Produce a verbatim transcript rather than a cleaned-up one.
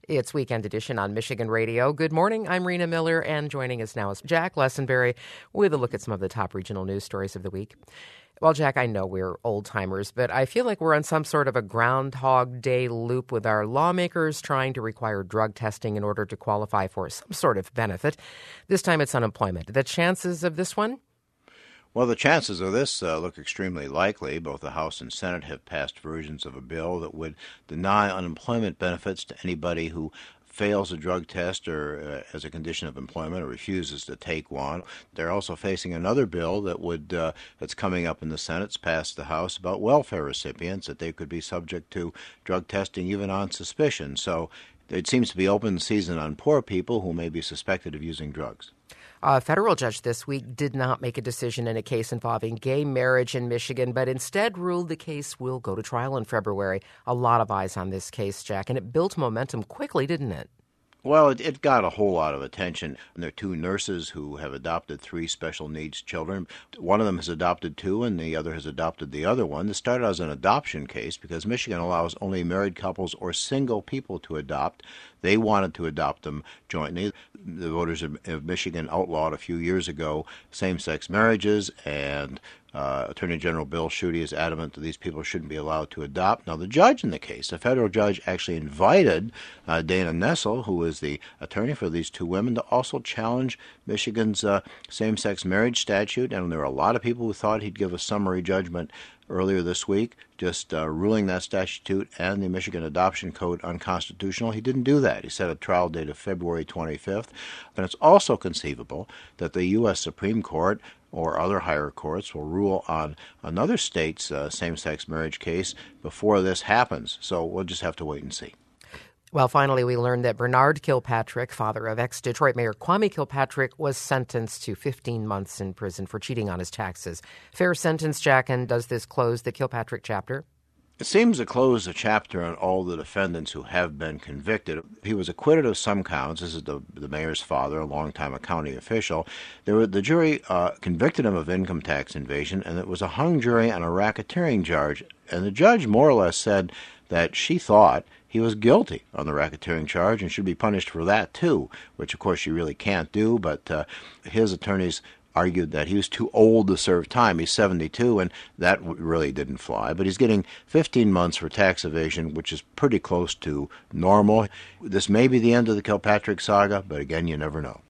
It's Weekend Edition on Michigan Radio. Good morning. I'm Rena Miller, and joining us now is Jack Lessenberry with a look at some of the top regional news stories of the week. Well, Jack, I know we're old-timers, but I feel like we're on some sort of a Groundhog Day loop with our lawmakers trying to require drug testing in order to qualify for some sort of benefit. This time it's unemployment. The chances of this one? Well, the chances of this uh, look extremely likely. Both the House and Senate have passed versions of a bill that would deny unemployment benefits to anybody who fails a drug test or uh, as a condition of employment or refuses to take one. They're also facing another bill that would uh, that's coming up in the Senate. It's passed the House about welfare recipients, that they could be subject to drug testing even on suspicion. So it seems to be open season on poor people who may be suspected of using drugs. A federal judge this week did not make a decision in a case involving gay marriage in Michigan, but instead ruled the case will go to trial in February. A lot of eyes on this case, Jack, and it built momentum quickly, didn't it? Well, it, it got a whole lot of attention. And there are two nurses who have adopted three special needs children. One of them has adopted two, and the other has adopted the other one. This started as an adoption case because Michigan allows only married couples or single people to adopt. They wanted to adopt them jointly. The voters of Michigan outlawed a few years ago same-sex marriages, and Uh, Attorney General Bill Schuette is adamant that these people shouldn't be allowed to adopt. Now, the judge in the case, a federal judge, actually invited uh, Dana Nessel, who is the attorney for these two women, to also challenge Michigan's uh, same-sex marriage statute. And there were a lot of people who thought he'd give a summary judgment earlier this week, just uh, ruling that statute and the Michigan Adoption Code unconstitutional. He didn't do that. He set a trial date of February twenty-fifth. And it's also conceivable that the U S Supreme Court or other higher courts will rule on another state's uh, same-sex marriage case before this happens. So we'll just have to wait and see. Well, finally, we learned that Bernard Kilpatrick, father of ex-Detroit Mayor Kwame Kilpatrick, was sentenced to fifteen months in prison for cheating on his taxes. Fair sentence, Jack, and does this close the Kilpatrick chapter? It seems to close the chapter on all the defendants who have been convicted. He was acquitted of some counts. This is the, the mayor's father, a longtime a county official. There were, the jury uh, convicted him of income tax evasion, and it was a hung jury on a racketeering charge. And the judge more or less said that she thought he was guilty on the racketeering charge and should be punished for that too, which of course she really can't do. But uh, his attorneys argued that he was too old to serve time. He's seventy-two, and that really didn't fly. But he's getting fifteen months for tax evasion, which is pretty close to normal. This may be the end of the Kilpatrick saga, but again, you never know.